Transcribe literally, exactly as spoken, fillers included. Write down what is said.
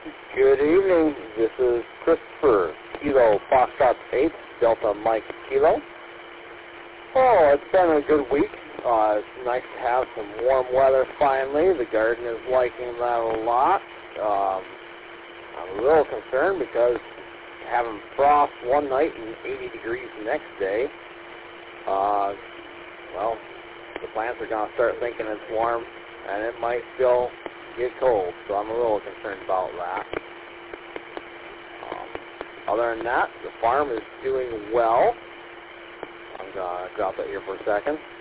Good evening. This is Christopher, Kilo Foxtrot eight, Delta Mike Kilo. Oh, it's been a good week. Uh, it's nice to have some warm weather finally. The garden is liking that a lot. Um, I'm a little concerned because having frost one night and eighty degrees the next day, uh, well, the plants are going to start thinking it's warm, and it might still get cold, so I'm a little concerned about that. Um, other than that, the farm is doing well. I'm going to drop that here for a second.